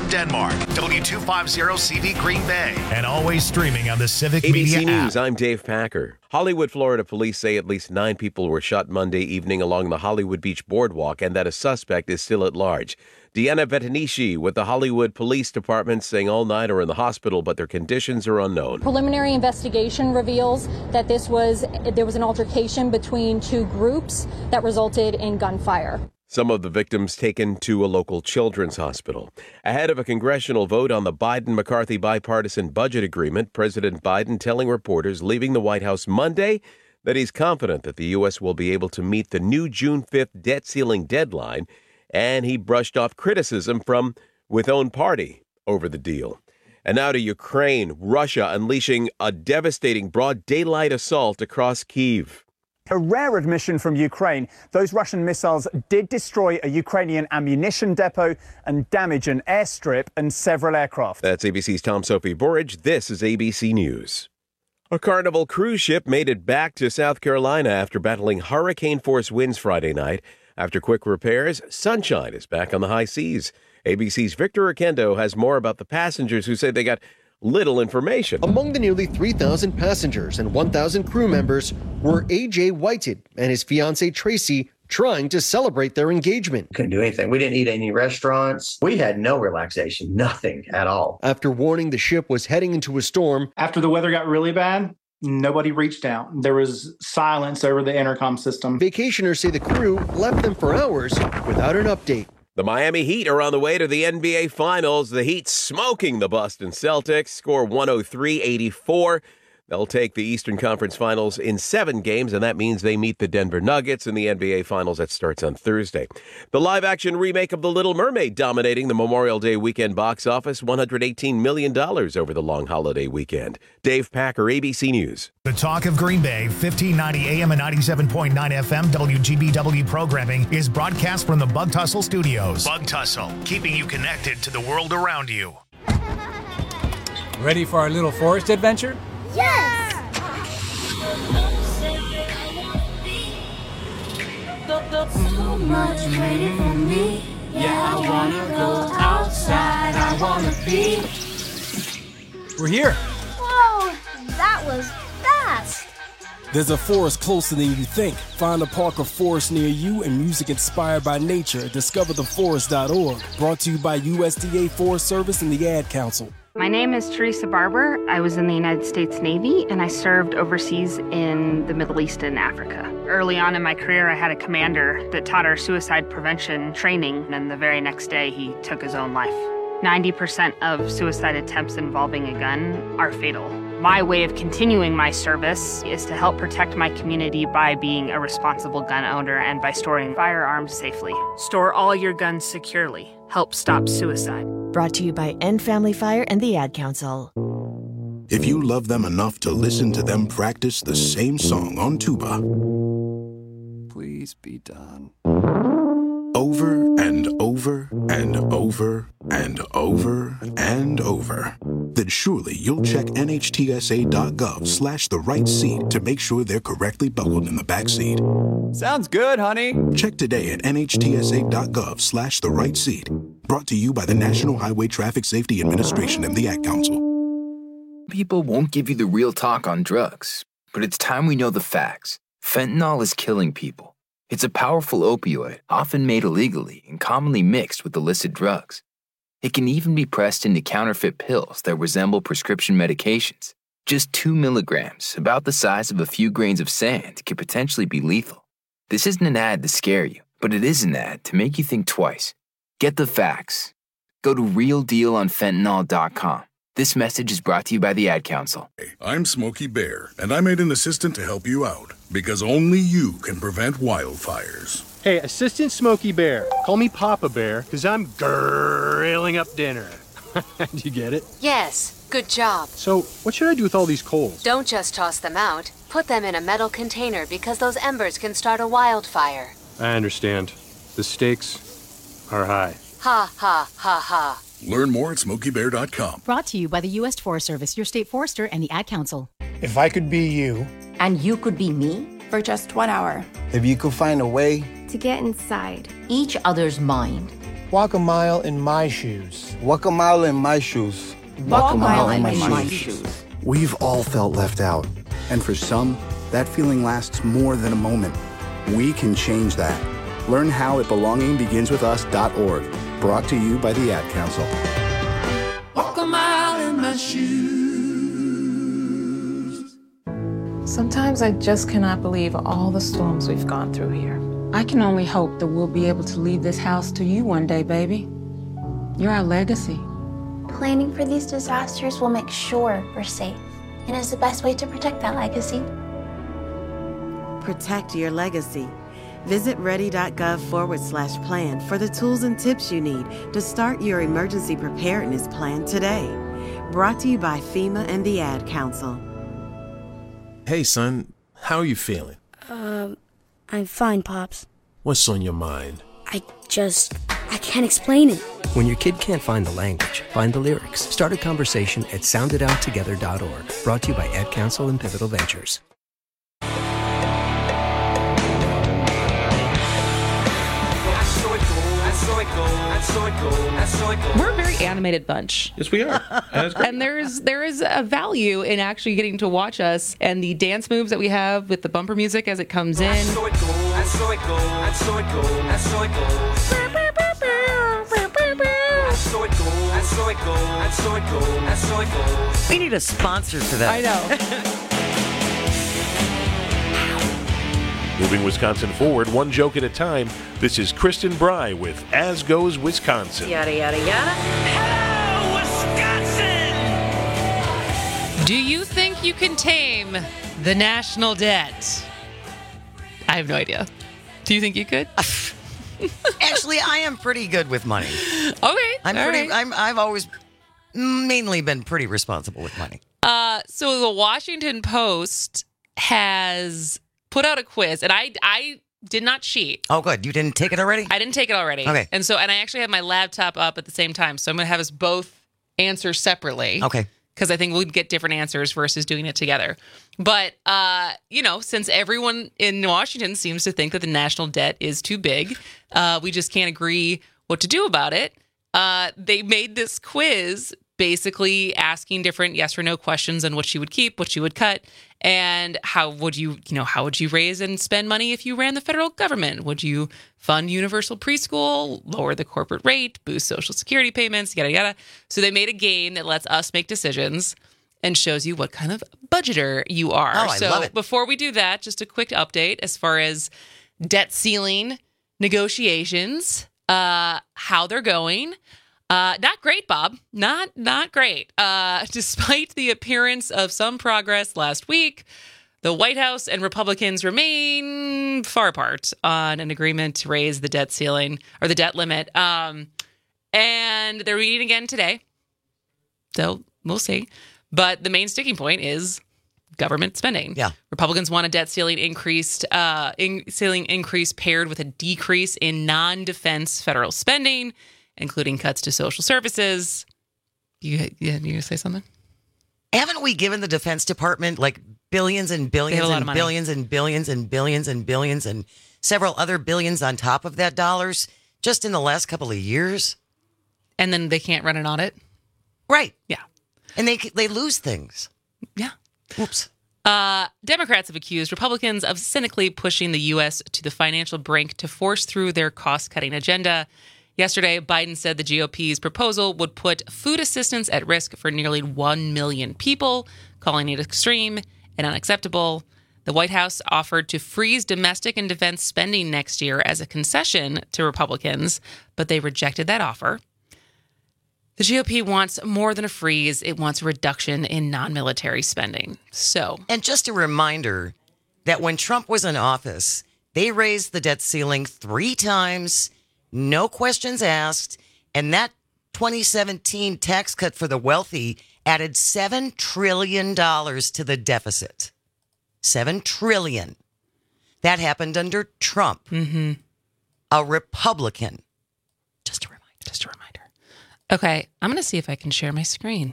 from Denmark, W250CV Green Bay, and always streaming on the Civic ABC Media News, app. I'm Dave Packer. Hollywood, Florida police say at least 9 people were shot Monday evening along the Hollywood Beach Boardwalk and that a suspect is still at large. Deanna Vetanishi with the Hollywood Police Department saying all 9 are in the hospital, but their conditions are unknown. Preliminary investigation reveals that there was an altercation between 2 groups that resulted in gunfire. Some of the victims taken to a local children's hospital. Ahead of a congressional vote on the Biden-McCarthy bipartisan budget agreement, President Biden telling reporters leaving the White House Monday that he's confident that the U.S. will be able to meet the new June 5th debt ceiling deadline, and he brushed off criticism from his own party over the deal. And now to Ukraine, Russia unleashing a devastating broad daylight assault across Kyiv. A rare admission from Ukraine, those Russian missiles did destroy a Ukrainian ammunition depot and damage an airstrip and several aircraft. That's ABC's Tom Sophie Burridge. This is ABC News. A Carnival cruise ship made it back to South Carolina after battling hurricane-force winds Friday night. After quick repairs, sunshine is back on the high seas. ABC's Victor Oquendo has more about the passengers who say they got little information. Among the nearly 3,000 passengers and 1,000 crew members were A.J. Whited and his fiancée Tracy trying to celebrate their engagement. Couldn't do anything. We didn't eat any restaurants. We had no relaxation, nothing at all. After warning the ship was heading into a storm. After the weather got really bad, nobody reached out. There was silence over the intercom system. Vacationers say the crew left them for hours without an update. The Miami Heat are on the way to the NBA Finals. The Heat smoking the Boston Celtics, score 103-84. They'll take the Eastern Conference Finals in 7 games, and that means they meet the Denver Nuggets in the NBA Finals. That starts on Thursday. The live-action remake of The Little Mermaid dominating the Memorial Day weekend box office, $118 million over the long holiday weekend. Dave Packer, ABC News. The Talk of Green Bay, 1590 AM and 97.9 FM WGBW programming is broadcast from the Bug Tussle Studios. Bug Tussle, keeping you connected to the world around you. Ready for our little forest adventure? Yes! So much waiting for me. Yeah, I wanna go outside. I wanna be. We're here. Whoa, that was fast. There's a forest closer than you think. Find a park or forest near you and music inspired by nature at discovertheforest.org. Brought to you by USDA Forest Service and the Ad Council. My name is Teresa Barber. I was in the United States Navy, and I served overseas in the Middle East and Africa. Early on in my career, I had a commander that taught our suicide prevention training, and the very next day, he took his own life. 90% of suicide attempts involving a gun are fatal. My way of continuing my service is to help protect my community by being a responsible gun owner and by storing firearms safely. Store all your guns securely. Help stop suicide. Brought to you by End Family Fire and the Ad Council. If you love them enough to listen to them practice the same song on tuba, please be done. Over and over and over and over and over, then surely you'll check NHTSA.gov/the right seat to make sure they're correctly buckled in the back seat. Sounds good, honey. Check today at NHTSA.gov/the right seat. Brought to you by the National Highway Traffic Safety Administration and the Ad Council. People won't give you the real talk on drugs, but it's time we know the facts. Fentanyl is killing people. It's a powerful opioid, often made illegally and commonly mixed with illicit drugs. It can even be pressed into counterfeit pills that resemble prescription medications. Just 2 milligrams, about the size of a few grains of sand, can potentially be lethal. This isn't an ad to scare you, but it is an ad to make you think twice. Get the facts. Go to realdealonfentanyl.com. This message is brought to you by the Ad Council. I'm Smokey Bear, and I made an assistant to help you out, because only you can prevent wildfires. Hey, Assistant Smokey Bear. Call me Papa Bear, because I'm grilling up dinner. Do you get it? Yes, good job. So, what should I do with all these coals? Don't just toss them out. Put them in a metal container because those embers can start a wildfire. I understand. The stakes are high. Ha, ha, ha, ha. Learn more at SmokeyBear.com. Brought to you by the U.S. Forest Service, your state forester, and the Ad Council. If I could be you. And you could be me? For just 1 hour. If you could find a way to get inside each other's mind Walk a mile in my shoes. Walk a mile in my shoes. Walk a mile in my shoes. We've all felt left out. And for some, that feeling lasts more than a moment. We can change that. Learn how at belongingbeginswithus.org. Brought to you by the Ad Council. Walk a mile in my shoes. Sometimes I just cannot believe all the storms we've gone through here. I can only hope that we'll be able to leave this house to you one day, baby. You're our legacy. Planning for these disasters will make sure we're safe, and is the best way to protect that legacy. Protect your legacy. Visit ready.gov/plan for the tools and tips you need to start your emergency preparedness plan today. Brought to you by FEMA and the Ad Council. Hey, son, how are you feeling? I'm fine, Pops. What's on your mind? I can't explain it. When your kid can't find the language, find the lyrics. Start a conversation at sounditouttogether.org. Brought to you by Ad Council and Pivotal Ventures. We're a very animated bunch. Yes, we are. And there is a value in actually getting to watch us and the dance moves that we have with the bumper music as it comes in. We need a sponsor for that. I know. Moving Wisconsin forward, one joke at a time. This is Kristen Bry with As Goes Wisconsin. Yada, yada, yada. Hello, Wisconsin! Do you think you can tame the national debt? I have no idea. Do you think you could? Actually, I am pretty good with money. Okay. I've always mainly been pretty responsible with money. So the Washington Post has put out a quiz, and I did not cheat. Oh, good. You didn't take it already? I didn't take it already. Okay. And I actually have my laptop up at the same time, so I'm going to have us both answer separately. Okay. Because I think we'd get different answers versus doing it together. But, since everyone in Washington seems to think that the national debt is too big, we just can't agree what to do about it. They made this quiz basically asking different yes or no questions on what you would keep, what you would cut, and how would you raise and spend money if you ran the federal government? Would you fund universal preschool, lower the corporate rate, boost Social Security payments, yada, yada. So they made a game that lets us make decisions and shows you what kind of budgeter you are. Oh, I love it. Before we do that, just a quick update as far as debt ceiling negotiations, how they're going. Not great, Bob. Not great. Despite the appearance of some progress last week, the White House and Republicans remain far apart on an agreement to raise the debt ceiling or the debt limit. And they're meeting again today. So we'll see. But the main sticking point is government spending. Yeah. Republicans want a debt ceiling increase paired with a decrease in non-defense federal spending, including cuts to social services. You gonna say something? Haven't we given the Defense Department like billions and billions and billions and billions and billions and billions and several other billions on top of that dollars just in the last couple of years? And then they can't run an audit? Right. Yeah. And they lose things. Yeah. Oops. Democrats have accused Republicans of cynically pushing the U.S. to the financial brink to force through their cost-cutting agenda. Yesterday, Biden said the GOP's proposal would put food assistance at risk for nearly 1 million people, calling it extreme and unacceptable. The White House offered to freeze domestic and defense spending next year as a concession to Republicans, but they rejected that offer. The GOP wants more than a freeze. It wants a reduction in non-military spending. And just a reminder that when Trump was in office, they raised the debt ceiling 3 times. No questions asked. And that 2017 tax cut for the wealthy added $7 trillion to the deficit. $7 trillion. That happened under Trump, a Republican. Just a reminder. Okay, I'm going to see if I can share my screen.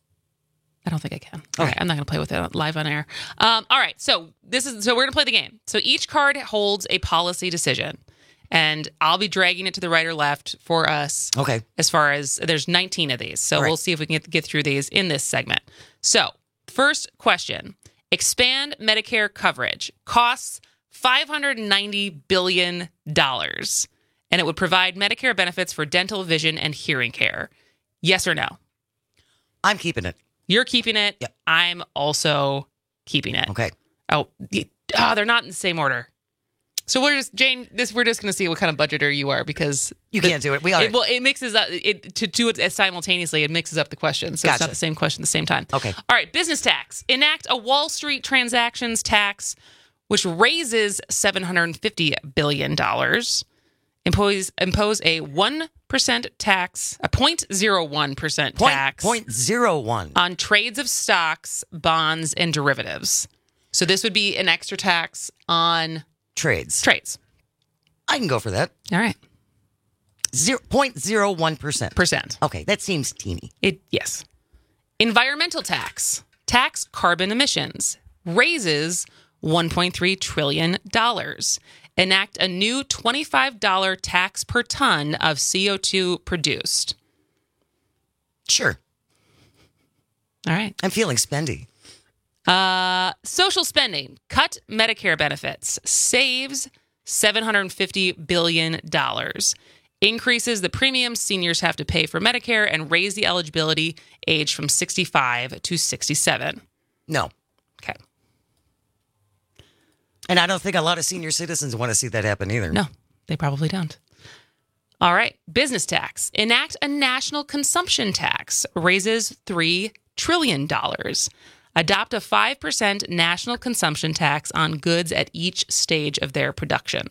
I don't think I can. Okay, I'm not going to play with it live on air. All right, so we're going to play the game. So each card holds a policy decision. And I'll be dragging it to the right or left for us. Okay. As far as there's 19 of these. So Right. we'll see if we can get through these in this segment. So, first question. Expand Medicare coverage. Costs $590 billion. And it would provide Medicare benefits for dental, vision, and hearing care. Yes or no? I'm keeping it. You're keeping it. Yep. I'm also keeping it. Okay. They're not in the same order. So we're just Jane. We're just going to see what kind of budgeter you are because you can't do it. We are. It mixes up. To do it simultaneously, it mixes up the questions. So It's not the same question at the same time. Okay. All right. Business tax. Enact a Wall Street transactions tax, which raises $750 billion. Impose a 1% tax, a 0.01% tax. 0.01 on trades of stocks, bonds, and derivatives. So this would be an extra tax on trades. I can go for that. All right. 0.01%. Okay, that seems teeny. Yes. Environmental tax. Tax carbon emissions. Raises $1.3 trillion. Enact a new $25 tax per ton of CO2 produced. Sure. All right. I'm feeling spendy. Social spending. Cut Medicare benefits. Saves $750 billion. Increases the premiums seniors have to pay for Medicare and raise the eligibility age from 65 to 67. No. Okay. And I don't think a lot of senior citizens want to see that happen either. No, they probably don't. All right. Business tax. Enact a national consumption tax. Raises $3 trillion. Adopt a 5% national consumption tax on goods at each stage of their production.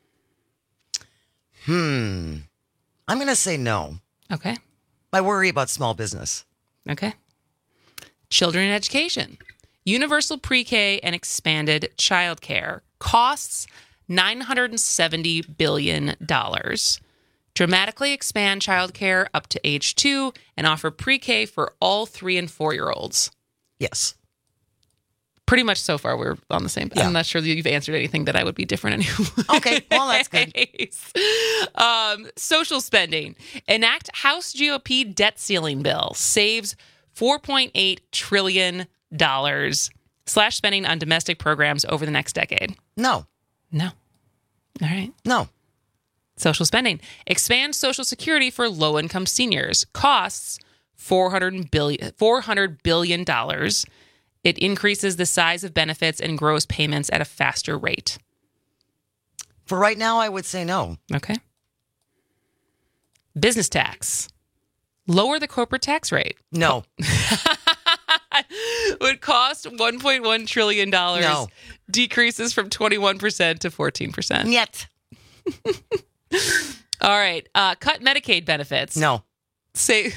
I'm going to say no. Okay. I worry about small business. Okay. Children and education. Universal pre-K and expanded childcare. Costs $970 billion. Dramatically expand childcare up to age 2 and offer pre-K for all 3 and 4-year-olds. Yes. Pretty much so far we're on the same. Yeah. I'm not sure that you've answered anything that I would be different anyway. Okay, well, that's good. Social spending. Enact House GOP debt ceiling bill. Saves $4.8 trillion. Slash spending on domestic programs over the next decade. No. All right. No. Social spending. Expand Social Security for low-income seniors. Costs $400 billion. It increases the size of benefits and grows payments at a faster rate. For right now, I would say no. Okay. Business tax. Lower the corporate tax rate. No. Would cost $1.1 trillion. No. Decreases from 21% to 14%. Yet. All right. Cut Medicaid benefits. No. Say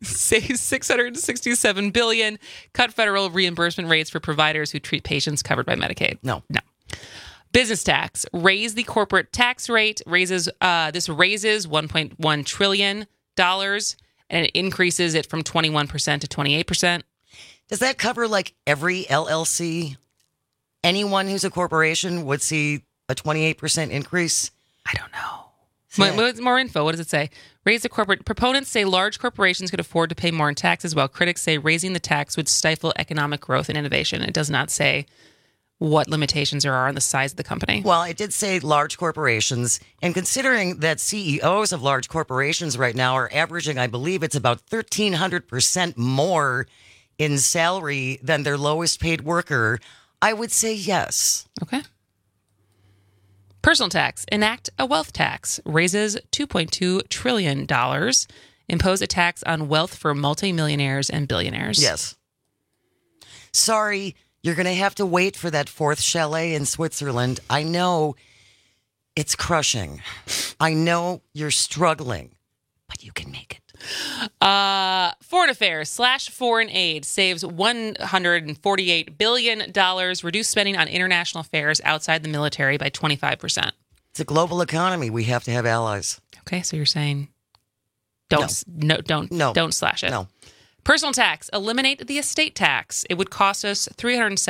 $667 billion. Cut federal reimbursement rates for providers who treat patients covered by Medicaid. No. Business tax. Raise the corporate tax rate. This raises $1.1 trillion, and it increases it from 21% to 28%. Does that cover like every LLC? Anyone who's a corporation would see a 28% increase? I don't know. More info. What does it say? Raise the corporate. Proponents say large corporations could afford to pay more in taxes, while critics say raising the tax would stifle economic growth and innovation. It does not say what limitations there are on the size of the company. Well, it did say large corporations. And considering that CEOs of large corporations right now are averaging, I believe it's about 1,300% more in salary than their lowest paid worker, I would say yes. Okay. Personal tax. Enact a wealth tax. Raises $2.2 trillion. Impose a tax on wealth for multimillionaires and billionaires. Yes. Sorry, you're going to have to wait for that 4th chalet in Switzerland. I know it's crushing. I know you're struggling, but you can make it. Foreign affairs / foreign aid saves $148 billion. Reduce spending on international affairs outside the military by 25%. It's a global economy. We have to have allies. Okay, so you're saying don't slash it. No. Personal tax. Eliminate the estate tax. It would cost us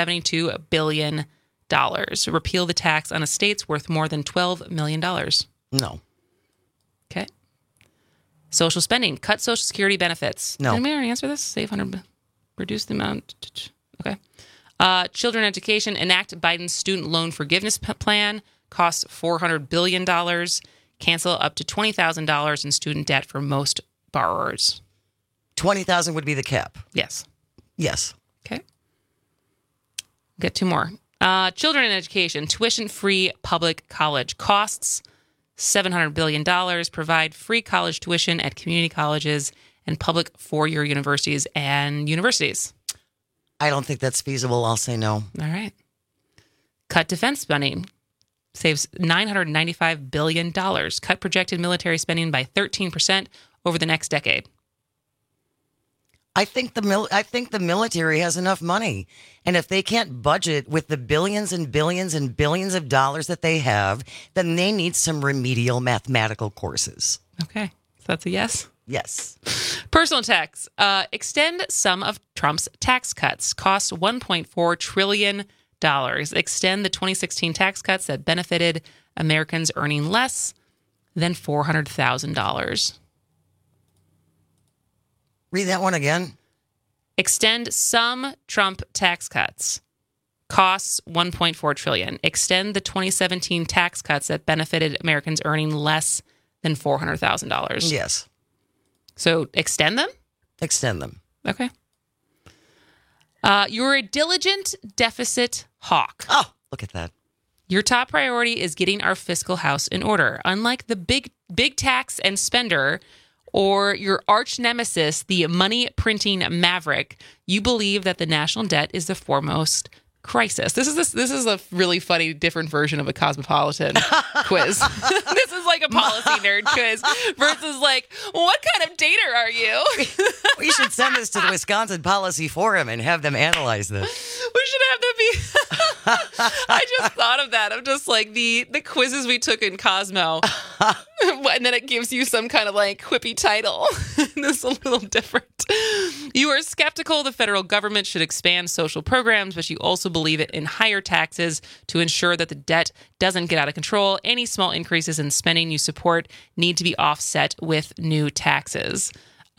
$372 billion. Repeal the tax on estates worth more than $12 million. No. Okay. Social spending. Cut Social Security benefits. No. Did we already answer this? Save 100. Reduce the amount. Okay. Children education. Enact Biden's student loan forgiveness plan. Costs $400 billion. Cancel up to $20,000 in student debt for most borrowers. $20,000 would be the cap. Yes. Yes. Okay. Get two more. Children in education. Tuition-free public college costs $700 billion. Provide free college tuition at community colleges and public four-year universities and universities. I don't think that's feasible. I'll say no. All right. Cut defense spending. Saves $995 billion. Cut projected military spending by 13% over the next decade. I think the military has enough money. And if they can't budget with the billions and billions and billions of dollars that they have, then they need some remedial mathematical courses. Okay. So that's a yes? Yes. Personal tax. Extend some of Trump's tax cuts. Cost $1.4 trillion. Extend the 2016 tax cuts that benefited Americans earning less than $400,000. Read that one again. Extend some Trump tax cuts. Costs $1.4 trillion. Extend the 2017 tax cuts that benefited Americans earning less than $400,000. Yes. So extend them? Extend them. Okay. You're a diligent deficit hawk. Oh, look at that. Your top priority is getting our fiscal house in order. Unlike the big tax and spender or your arch nemesis, the money printing maverick, you believe that the national debt is the foremost crisis. This is a really funny, different version of a Cosmopolitan quiz. This is like a policy nerd quiz versus like, what kind of dater are you? We should send this to the Wisconsin Policy Forum and have them analyze this. We should have them be... I just thought of that. I'm just like the quizzes we took in Cosmo. And then it gives you some kind of like quippy title. This is a little different. You are skeptical the federal government should expand social programs, but you also believe it in higher taxes to ensure that the debt doesn't get out of control. Any small increases in spending you support need to be offset with new taxes.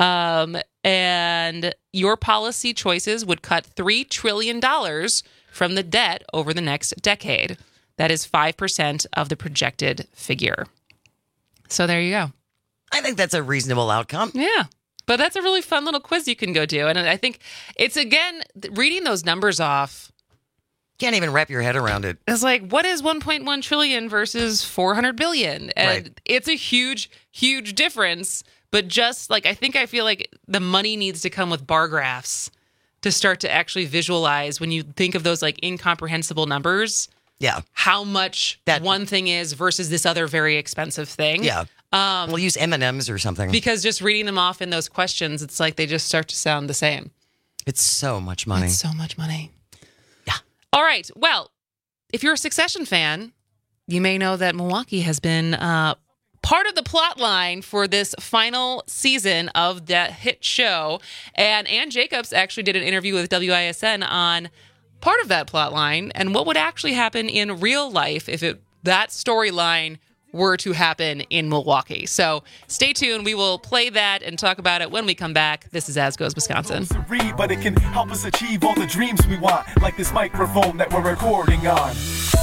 And your policy choices would cut $3 trillion from the debt over the next decade. That is 5% of the projected figure. So there you go. I think that's a reasonable outcome. Yeah. But that's a really fun little quiz you can go do. And I think it's, again, reading those numbers off. Can't even wrap your head around it. It's like, what is 1.1 trillion versus 400 billion? And right. It's a huge, huge difference. But just like, I feel like the money needs to come with bar graphs to start to actually visualize when you think of those like incomprehensible numbers. Yeah. How much that one thing is versus this other very expensive thing. Yeah. We'll use M&Ms or something. Because just reading them off in those questions, it's like they just start to sound the same. It's so much money. It's so much money. Yeah. All right. Well, if you're a Succession fan, you may know that Milwaukee has been part of the plot line for this final season of that hit show. And Ann Jacobs actually did an interview with WISN on part of that plot line and what would actually happen in real life if that storyline were to happen in Milwaukee. So stay tuned. We will play that and talk about it when we come back. This is As Goes Wisconsin. But it can help us achieve all the dreams we want, like this microphone that we're recording on.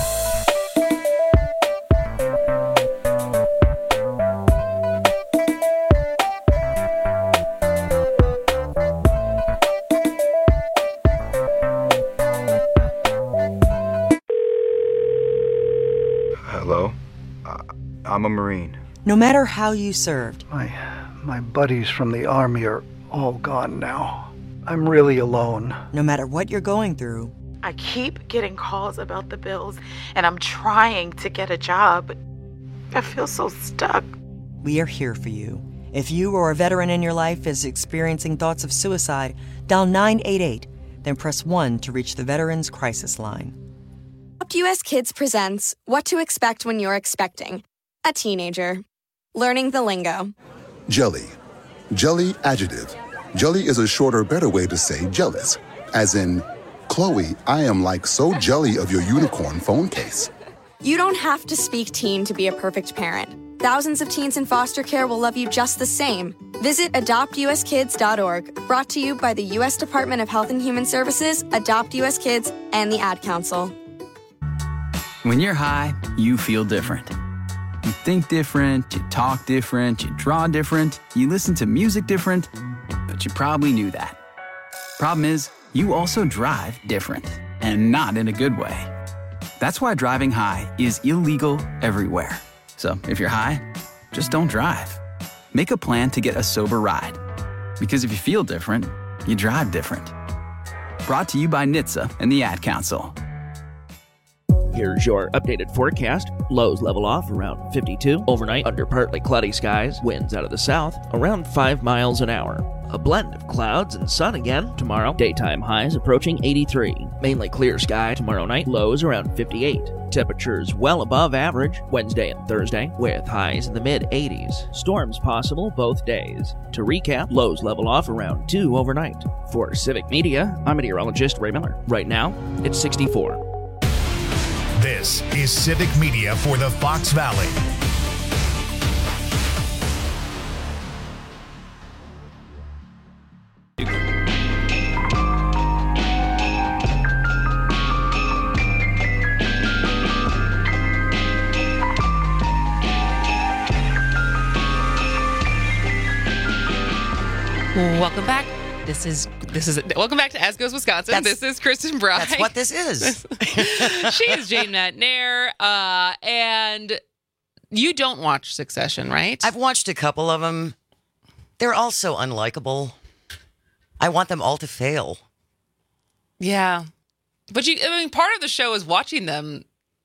Hello? I'm a Marine. No matter how you served. My buddies from the Army are all gone now. I'm really alone. No matter what you're going through. I keep getting calls about the bills, and I'm trying to get a job, but I feel so stuck. We are here for you. If you or a veteran in your life is experiencing thoughts of suicide, dial 988, then press 1 to reach the Veterans Crisis Line. Adopt US Kids presents What to Expect When You're Expecting a Teenager. Learning the lingo. Jelly. Jelly adjective. Jelly is a shorter, better way to say jealous. As in, Chloe, I am like so jelly of your unicorn phone case. You don't have to speak teen to be a perfect parent. Thousands of teens in foster care will love you just the same. Visit adoptuskids.org, brought to you by the U.S. Department of Health and Human Services, Adopt U.S. Kids, and the Ad Council. When you're high, you feel different. You think different, you talk different, you draw different, you listen to music different, but you probably knew that. Problem is, you also drive different, and not in a good way. That's why driving high is illegal everywhere. So if you're high, just don't drive. Make a plan to get a sober ride. Because if you feel different, you drive different. Brought to you by NHTSA and the Ad Council. Here's your updated forecast. Lows level off around 52. Overnight, under partly cloudy skies. Winds out of the south, around 5 miles an hour. A blend of clouds and sun again tomorrow. Daytime highs approaching 83. Mainly clear sky tomorrow night. Lows around 58. Temperatures well above average Wednesday and Thursday, with highs in the mid-80s. Storms possible both days. To recap, lows level off around 2 overnight. For Civic Media, I'm meteorologist Ray Miller. Right now, it's 64. This is Civic Media for the Fox Valley. Welcome back. This is welcome back to As Goes Wisconsin. This is Kristen Bry. That's what this is. She is Jane Nair, and you don't watch Succession, right? I've watched a couple of them. They're all so unlikable. I want them all to fail. Yeah, but part of the show is watching them.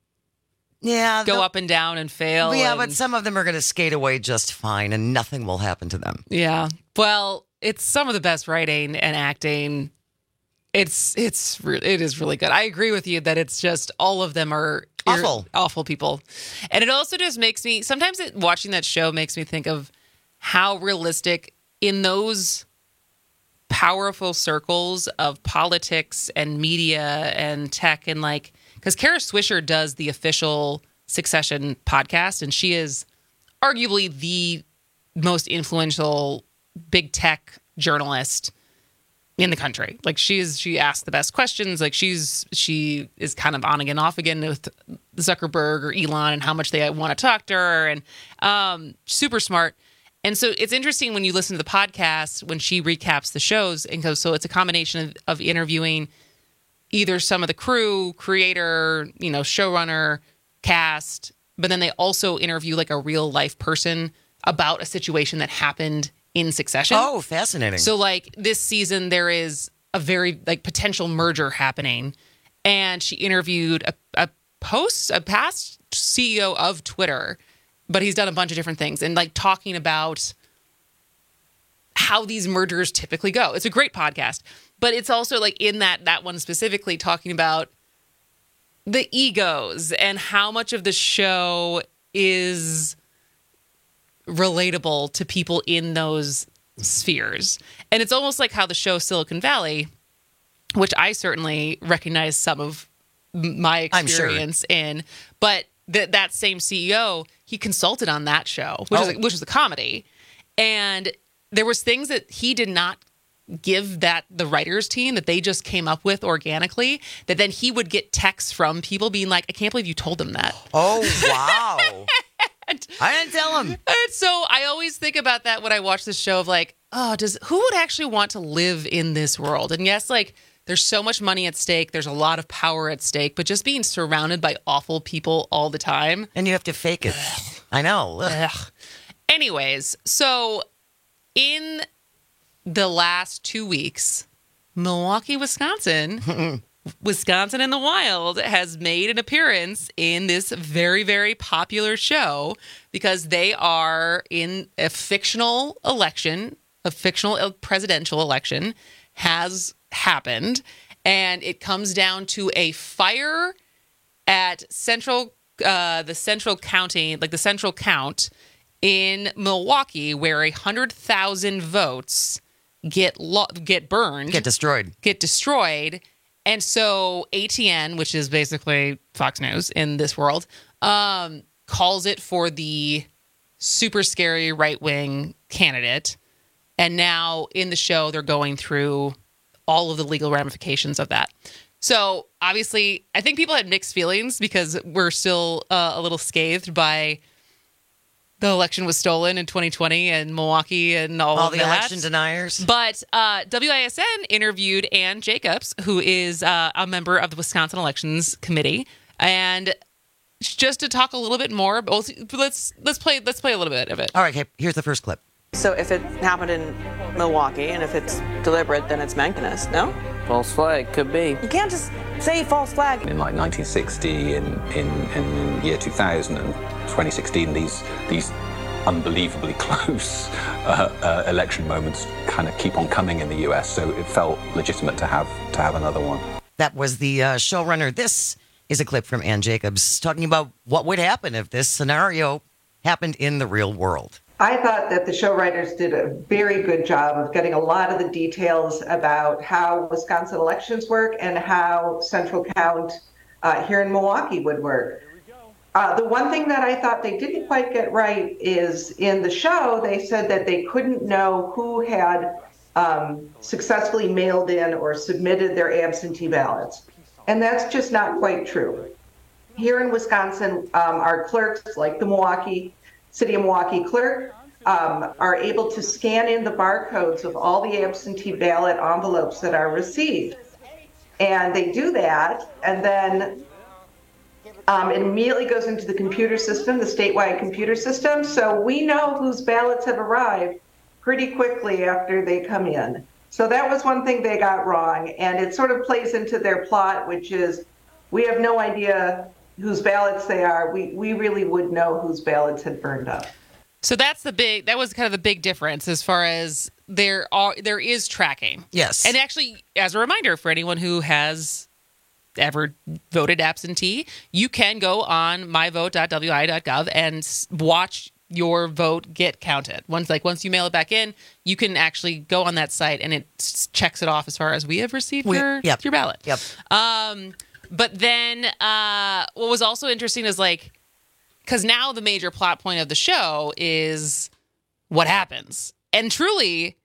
Yeah, go up and down and fail. Yeah, but some of them are going to skate away just fine, and nothing will happen to them. Yeah, well. It's some of the best writing and acting. It is really good. I agree with you that it's just all of them are awful people. And it also just makes me, sometimes watching that show makes me think of how realistic in those powerful circles of politics and media and tech and because Kara Swisher does the official Succession podcast, and she is arguably the most influential big tech journalist in the country. She asks the best questions. She is kind of on again, off again with Zuckerberg or Elon and how much they want to talk to her, and super smart. And so it's interesting when you listen to the podcast when she recaps the shows, and goes, so it's a combination of interviewing either some of the crew, creator, showrunner, cast, but then they also interview a real life person about a situation that happened in Succession. Oh, fascinating. So this season there is a very potential merger happening, and she interviewed a past CEO of Twitter, but he's done a bunch of different things, and talking about how these mergers typically go. It's a great podcast, but it's also in that one specifically talking about the egos and how much of the show is relatable to people in those spheres. And it's almost like how the show Silicon Valley, which I certainly recognize some of my experience in, but that same CEO, he consulted on that show, which is a comedy. And there was things that he did not give the writers team that they just came up with organically, that then he would get texts from people being like, I can't believe you told them that. Oh, wow. I didn't tell him. And so I always think about that when I watch this show of who would actually want to live in this world? And yes, there's so much money at stake. There's a lot of power at stake, but just being surrounded by awful people all the time. And you have to fake it. I know. Anyways, so in the last 2 weeks, Milwaukee, Wisconsin in the Wild has made an appearance in this very, very popular show because they are in a fictional election, a fictional presidential election has happened, and it comes down to a fire at the central count in Milwaukee, where 100,000 votes get burned, get destroyed. And so ATN, which is basically Fox News in this world, calls it for the super scary right-wing candidate. And now in the show, they're going through all of the legal ramifications of that. So obviously, I think people had mixed feelings because we're still a little scathed by the election was stolen in 2020 and Milwaukee and all of the that. election deniers. But WISN interviewed Ann Jacobs, who is a member of the Wisconsin Elections Committee, and just to talk a little bit more. Let's play a little bit of it. All right, here's the first clip. So if it happened in Milwaukee and if it's deliberate, then it's Menkinist, no? False flag, could be. You can't just say false flag. In like 1960, in year 2000 and 2016, these unbelievably close election moments kind of keep on coming in the US, so it felt legitimate to have another one. That was the showrunner. This is a clip from Ann Jacobs talking about what would happen if this scenario happened in the real world. I thought that the show writers did a very good job of getting a lot of the details about how Wisconsin elections work and how central count here in Milwaukee would work. The one thing that I thought they didn't quite get right is in the show, they said that they couldn't know who had successfully mailed in or submitted their absentee ballots. And that's just not quite true. Here in Wisconsin, our clerks, like the City of Milwaukee clerk, are able to scan in the barcodes of all the absentee ballot envelopes that are received. And they do that, and then it immediately goes into the computer system, the statewide computer system. So we know whose ballots have arrived pretty quickly after they come in. So that was one thing they got wrong. And it sort of plays into their plot, which is we have no idea whose ballots they are. We really would know whose ballots had burned up. So that was kind of the big difference as far as there is tracking. Yes. And actually, as a reminder for anyone who has ever voted absentee, you can go on myvote.wi.gov and watch your vote get counted. Once you mail it back in, you can actually go on that site and it checks it off as far as we have received your ballot. Yep. But then what was also interesting is because now the major plot point of the show is what happens. And truly,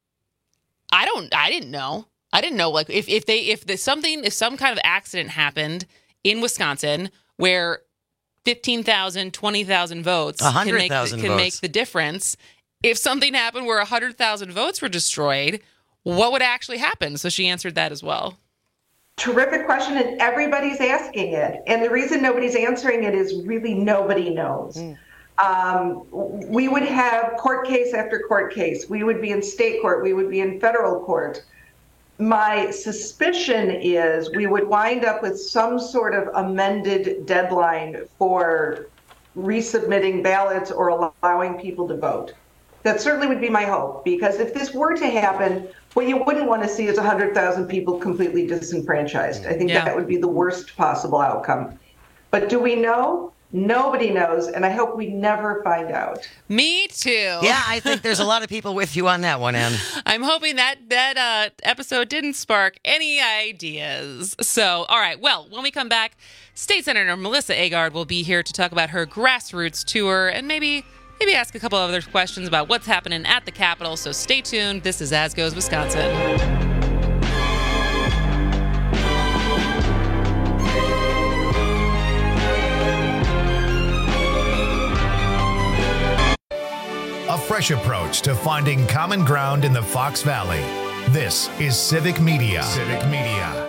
I didn't know. I didn't know if some kind of accident happened in Wisconsin where 15,000, 20,000 votes can make the difference. If something happened where 100,000 votes were destroyed, what would actually happen? So she answered that as well. Terrific question, and everybody's asking it. And the reason nobody's answering it is really nobody knows. We would have court case after court case. We would be in state court. We would be in federal court. My suspicion is we would wind up with some sort of amended deadline for resubmitting ballots or allowing people to vote. That certainly would be my hope, because if this were to happen, what you wouldn't want to see is 100,000 people completely disenfranchised. I think that would be the worst possible outcome. But do we know? Nobody knows, and I hope we never find out. Me too. Yeah, I think there's a lot of people with you on that one, Ann. I'm hoping that episode didn't spark any ideas. So, all right. Well, when we come back, State Senator Melissa Agard will be here to talk about her grassroots tour and maybe ask a couple other questions about what's happening at the Capitol. So stay tuned. This is As Goes Wisconsin. A fresh approach to finding common ground in the Fox Valley. This is Civic Media. Civic Media.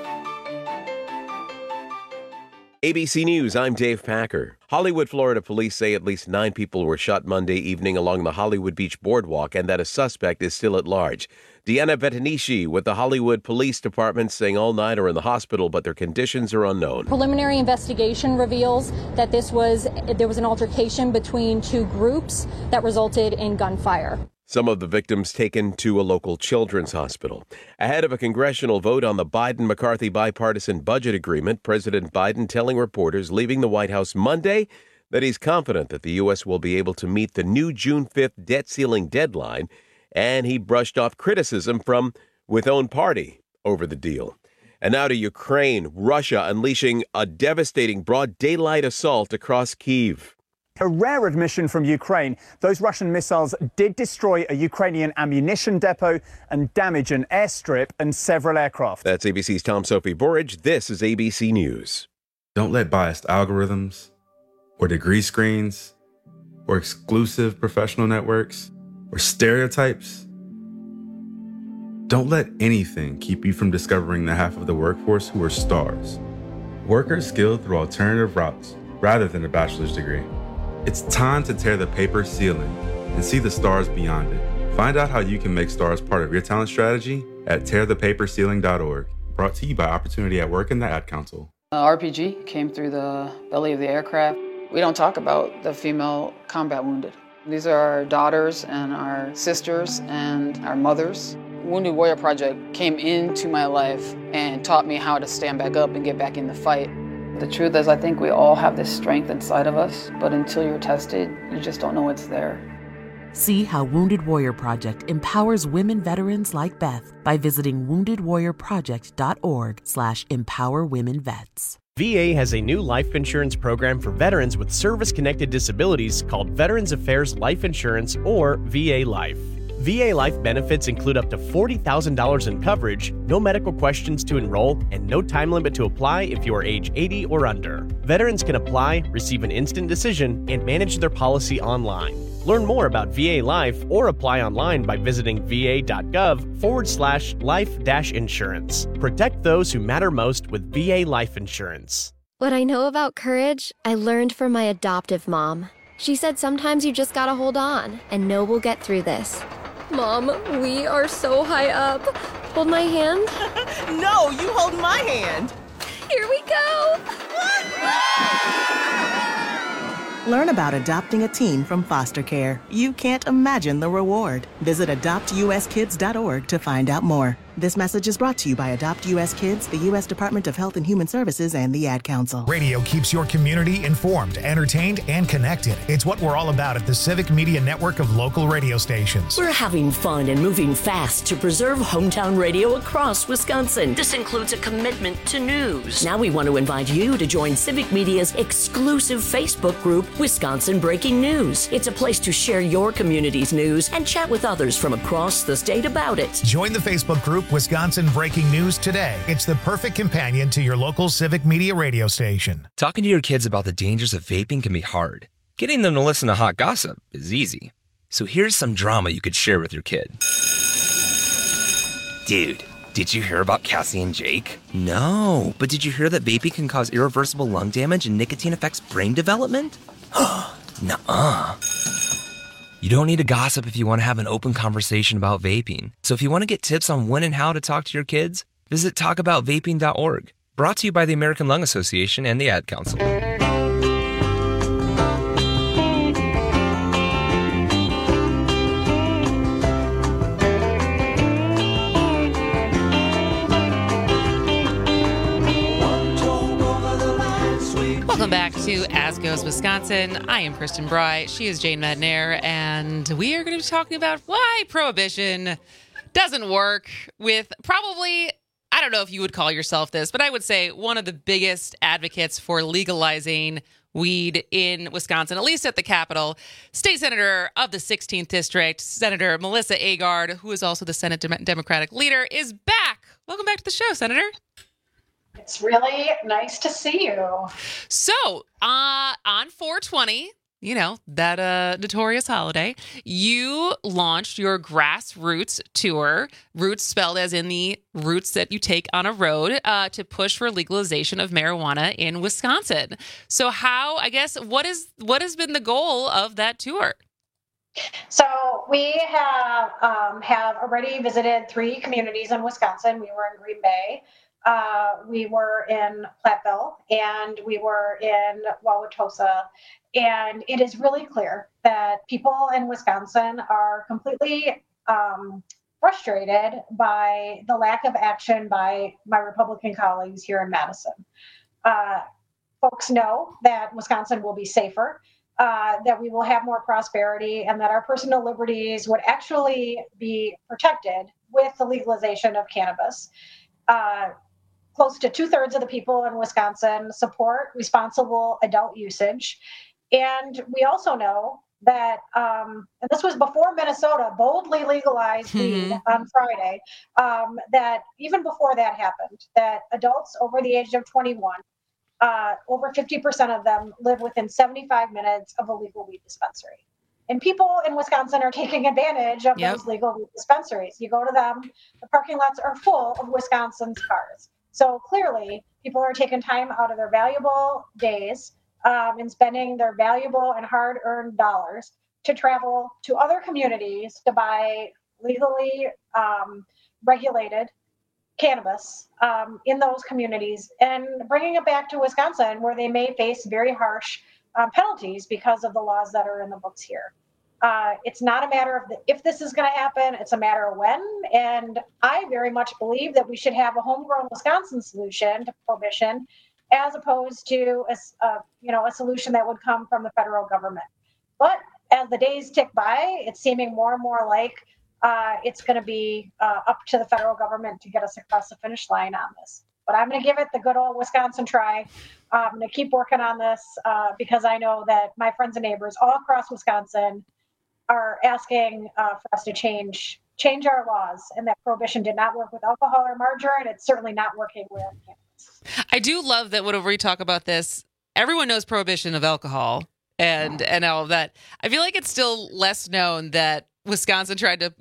ABC News, I'm Dave Packer. Hollywood, Florida police say at least 9 people were shot Monday evening along the Hollywood Beach Boardwalk and that a suspect is still at large. Deanna Vetanishi with the Hollywood Police Department saying all 9 are in the hospital, but their conditions are unknown. Preliminary investigation reveals that there was an altercation between 2 groups that resulted in gunfire. Some of the victims taken to a local children's hospital. Ahead of a congressional vote on the Biden-McCarthy bipartisan budget agreement, President Biden telling reporters leaving the White House Monday that he's confident that the U.S. will be able to meet the new June 5th debt ceiling deadline, and he brushed off criticism from with own party over the deal. And now to Ukraine, Russia unleashing a devastating broad daylight assault across Kyiv. A rare admission from Ukraine, those Russian missiles did destroy a Ukrainian ammunition depot and damage an airstrip and several aircraft. That's ABC's Tom Sophie Borage. This is ABC News. Don't let biased algorithms or degree screens or exclusive professional networks or stereotypes. Don't let anything keep you from discovering the half of the workforce who are stars. Workers skilled through alternative routes rather than a bachelor's degree. It's time to tear the paper ceiling and see the stars beyond it. Find out how you can make stars part of your talent strategy at tearthepaperceiling.org. Brought to you by Opportunity at Work and the Ad Council. RPG came through the belly of the aircraft. We don't talk about the female combat wounded. These are our daughters and our sisters and our mothers. Wounded Warrior Project came into my life and taught me how to stand back up and get back in the fight. The truth is, I think we all have this strength inside of us, but until you're tested, you just don't know it's there. See how Wounded Warrior Project empowers women veterans like Beth by visiting woundedwarriorproject.org/empowerwomenvets. VA has a new life insurance program for veterans with service-connected disabilities called Veterans Affairs Life Insurance, or VA Life. VA Life benefits include up to $40,000 in coverage, no medical questions to enroll, and no time limit to apply if you are age 80 or under. Veterans can apply, receive an instant decision, and manage their policy online. Learn more about VA Life or apply online by visiting va.gov/life-insurance. Protect those who matter most with VA Life Insurance. What I know about courage, I learned from my adoptive mom. She said sometimes you just gotta hold on and know we'll get through this. Mom, we are so high up. Hold my hand. No, you hold my hand. Here we go. Learn about adopting a teen from foster care. You can't imagine the reward. Visit adoptuskids.org to find out more. This message is brought to you by Adopt U.S. Kids, the U.S. Department of Health and Human Services, and the Ad Council. Radio keeps your community informed, entertained, and connected. It's what we're all about at the Civic Media Network of local radio stations. We're having fun and moving fast to preserve hometown radio across Wisconsin. This includes a commitment to news. Now we want to invite you to join Civic Media's exclusive Facebook group, Wisconsin Breaking News. It's a place to share your community's news and chat with others from across the state about it. Join the Facebook group Wisconsin Breaking News today. It's the perfect companion to your local Civic Media radio station. Talking to your kids about the dangers of vaping can be hard. Getting them to listen to hot gossip is easy. So here's some drama you could share with your kid. Dude, did you hear about Cassie and Jake? No, but did you hear that vaping can cause irreversible lung damage and nicotine affects brain development? Nuh-uh. You don't need to gossip if you want to have an open conversation about vaping. So if you want to get tips on when and how to talk to your kids, visit talkaboutvaping.org. Brought to you by the American Lung Association and the Ad Council. Welcome back to As Goes Wisconsin. I am Kristen Bry. She is Jane Madnair, and we are going to be talking about why prohibition doesn't work with probably, I don't know if you would call yourself this, but I would say one of the biggest advocates for legalizing weed in Wisconsin, at least at the Capitol. State Senator of the 16th District, Senator Melissa Agard, who is also the Senate Democratic leader, is back. Welcome back to the show, Senator. It's really nice to see you. So, on 420, you know, that notorious holiday, you launched your grassroots tour, roots spelled as in the roots that you take on a road, to push for legalization of marijuana in Wisconsin. So what has been the goal of that tour? So we have already visited 3 communities in Wisconsin. We were in Green Bay. We were in Platteville, and we were in Wauwatosa, and it is really clear that people in Wisconsin are completely frustrated by the lack of action by my Republican colleagues here in Madison. Folks know that Wisconsin will be safer, that we will have more prosperity, and that our personal liberties would actually be protected with the legalization of cannabis. Close to 2/3 of the people in Wisconsin support responsible adult usage. And we also know that, and this was before Minnesota boldly legalized weed on Friday, that even before that happened, that adults over the age of 21, over 50% of them live within 75 minutes of a legal weed dispensary. And people in Wisconsin are taking advantage of those legal weed dispensaries. You go to them, the parking lots are full of Wisconsin's cars. So clearly, people are taking time out of their valuable days and spending their valuable and hard-earned dollars to travel to other communities to buy legally regulated cannabis in those communities and bringing it back to Wisconsin, where they may face very harsh penalties because of the laws that are in the books here. It's not a matter of if this is going to happen, it's a matter of when. And I very much believe that we should have a homegrown Wisconsin solution to prohibition, as opposed to a solution that would come from the federal government. But as the days tick by, it's seeming more and more like it's going to be up to the federal government to get us across the finish line on this. But I'm going to give it the good old Wisconsin try. I'm going to keep working on this because I know that my friends and neighbors all across Wisconsin are asking for us to change our laws, and that prohibition did not work with alcohol or margarine. It's certainly not working with cannabis. I do love that whenever we talk about this, everyone knows prohibition of alcohol and all of that. I feel like it's still less known that Wisconsin tried to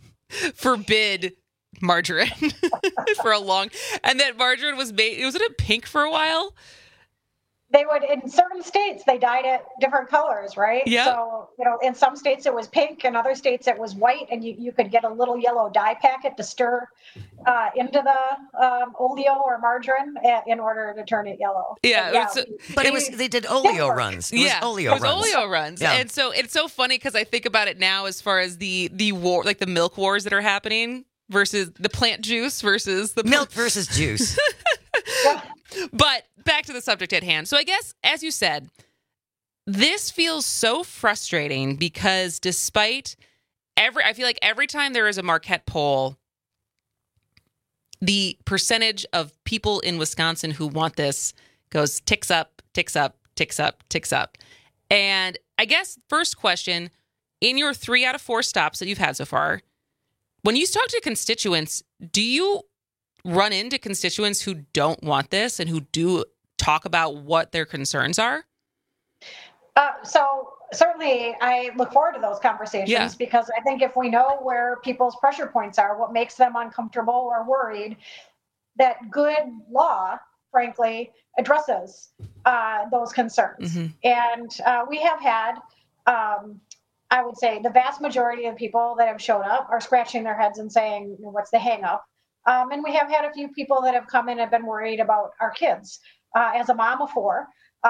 forbid margarine for a long, and that margarine was made, wasn't it pink for a while? They would, in certain states, they dyed it different colors, right? Yeah. So, in some states it was pink, in other states it was white, and you could get a little yellow dye packet to stir into the oleo or margarine in order to turn it yellow. Yeah. They did oleo runs. It was oleo runs. Yeah. And so it's so funny because I think about it now as far as the war, like the milk wars that are happening versus the plant juice versus the milk versus juice. But back to the subject at hand. So I guess, as you said, this feels so frustrating because despite I feel like every time there is a Marquette poll, the percentage of people in Wisconsin who want this goes ticks up, ticks up, ticks up, ticks up. And I guess first question, in your 3 out of 4 stops that you've had so far, when you talk to constituents, do you run into constituents who don't want this and who do talk about what their concerns are? So certainly I look forward to those conversations because I think if we know where people's pressure points are, what makes them uncomfortable or worried, that good law, frankly, addresses those concerns. Mm-hmm. And we have had, I would say, the vast majority of people that have showed up are scratching their heads and saying, what's the hang up? And we have had a few people that have come in and have been worried about our kids. As a mom of 4,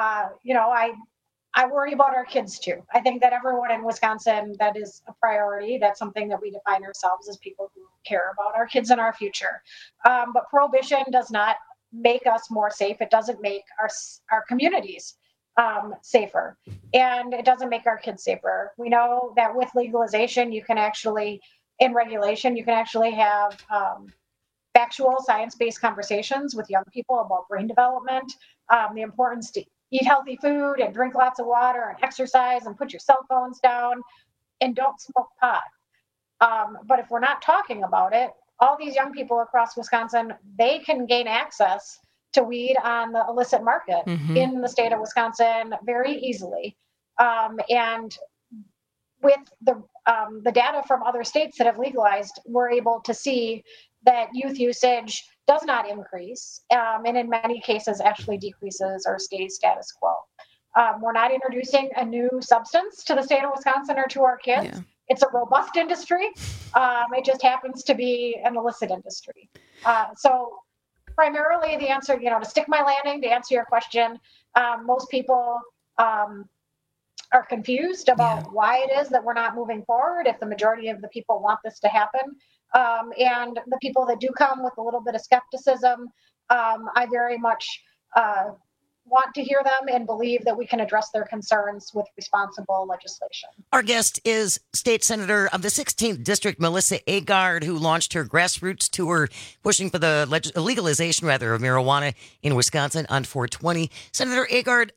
I worry about our kids too. I think that everyone in Wisconsin, that is a priority. That's something that we define ourselves as people who care about our kids and our future. But prohibition does not make us more safe. It doesn't make our communities safer, and it doesn't make our kids safer. We know that with legalization, in regulation, you can actually have factual science-based conversations with young people about brain development, the importance to eat healthy food and drink lots of water and exercise and put your cell phones down and don't smoke pot. But if we're not talking about it, all these young people across Wisconsin, they can gain access to weed on the illicit market in the state of Wisconsin very easily. And with the data from other states that have legalized, we're able to see that youth usage does not increase, and in many cases actually decreases or stays status quo. We're not introducing a new substance to the state of Wisconsin or to our kids. Yeah. It's a robust industry. It just happens to be an illicit industry. So primarily the answer, to stick my landing, to answer your question, most people are confused about why it is that we're not moving forward if the majority of the people want this to happen. And the people that do come with a little bit of skepticism, I very much want to hear them and believe that we can address their concerns with responsible legislation. Our guest is State Senator of the 16th District, Melissa Agard, who launched her grassroots tour pushing for the legalization of marijuana in Wisconsin on 420. Senator Agard,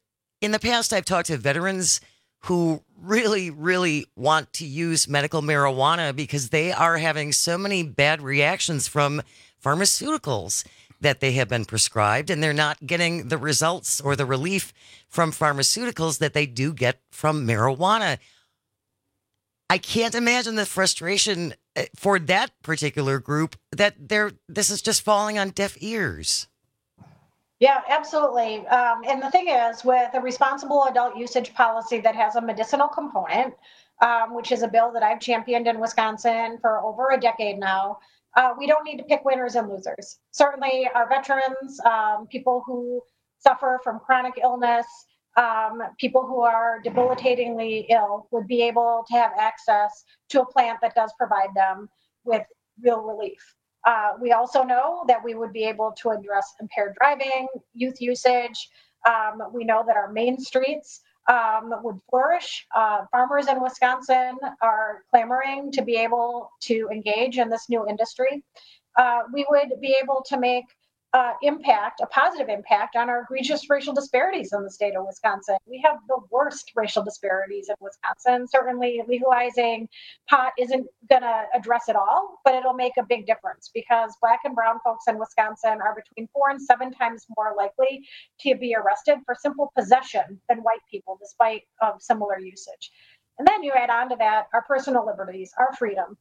in the past, I've talked to veterans who really, really want to use medical marijuana because they are having so many bad reactions from pharmaceuticals that they have been prescribed, and they're not getting the results or the relief from pharmaceuticals that they do get from marijuana. I can't imagine the frustration for that particular group that this is just falling on deaf ears. Yeah, absolutely. And the thing is, with a responsible adult usage policy that has a medicinal component, which is a bill that I've championed in Wisconsin for over a decade now, we don't need to pick winners and losers. Certainly our veterans, people who suffer from chronic illness, people who are debilitatingly ill would be able to have access to a plant that does provide them with real relief. We also know that we would be able to address impaired driving, youth usage. We know that our main streets would flourish. Farmers in Wisconsin are clamoring to be able to engage in this new industry. We would be able to make a positive impact on our egregious racial disparities in the state of Wisconsin. We have the worst racial disparities in Wisconsin. Certainly legalizing pot isn't going to address it all, but it'll make a big difference because Black and brown folks in Wisconsin are between 4 and 7 times more likely to be arrested for simple possession than white people, despite similar usage. And then you add on to that our personal liberties, our freedom.